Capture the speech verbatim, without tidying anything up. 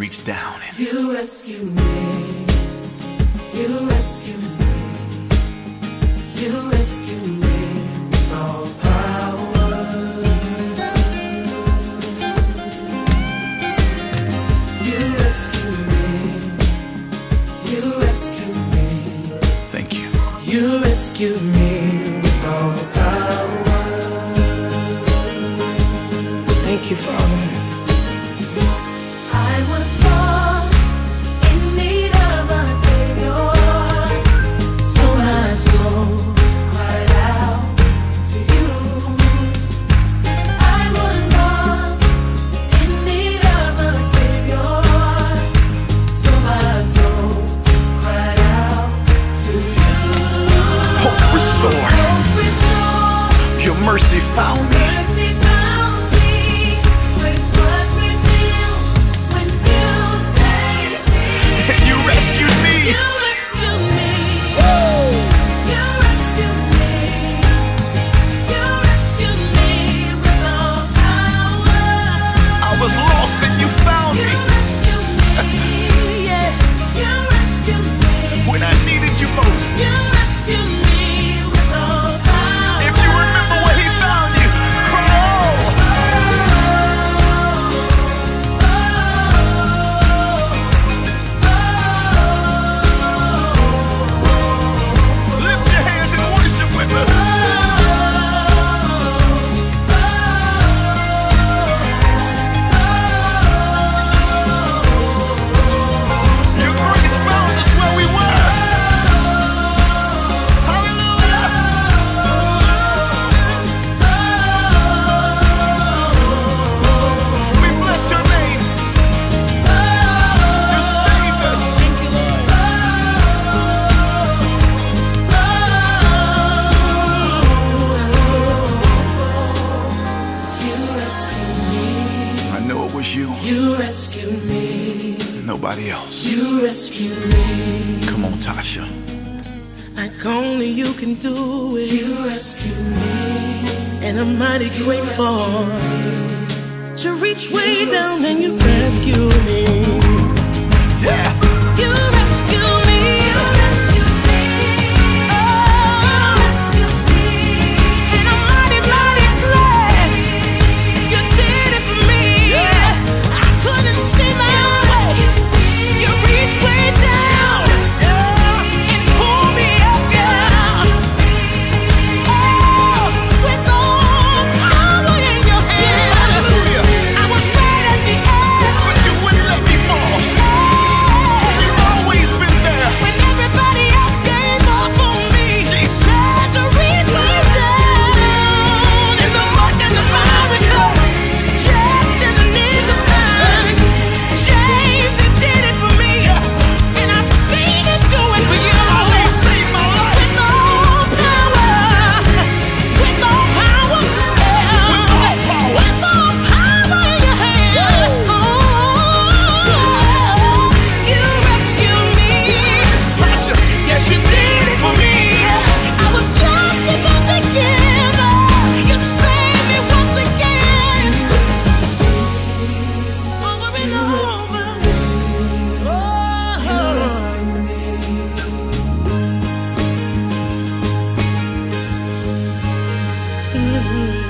reached down and you rescued me. You rescued me. You rescued me with all power. You rescued me. You rescued me. thank you. You rescued me with all power. Thank you, Father. I was lost in need of a Savior, so my soul cried out to you. I was lost in need of a Savior, so my soul cried out to you. Hope restored. Hope restored. Your mercy found me. Mercy found me. Grace was revealed when you saved me. And you rescued me. You rescued me. You rescued me. You rescued me with all power. I was lost and you found You me. rescued me. Yeah. You rescued me. When I needed you most. You rescued me with all power. If you remember where he found you, cry oh. Lift your hands and worship with us. Your grace found us where we were. Hallelujah. We bless your name. You saved us. You rescued me. I know it was you, You rescued me. nobody else. You rescued me. Come on, Tasha. Like only you can do it. You rescued me. And I'm mighty grateful to reach way down and you rescue me. Yeah. You rescue me. You rescue me. Oh, you rescue me. And I'm mighty, mighty glad you did it for me. I couldn't see my way. You reached way down and pulled me up, girl. Oh, with all power in your hand. Hallelujah. I was right at the edge. But you wouldn't let me fall. You've always been there. When everybody else gave up on me, had to reach way down in the muck and the miracle, just in the nick of time. James, he did it for me, and I've seen him do it for you. He saved my life. With all power, with all power, yeah. With all power in your hand. Oh, you rescued me. Tasha. Yes, you did it for me. I was just about to give up. You saved me once again. Over and over. Oh.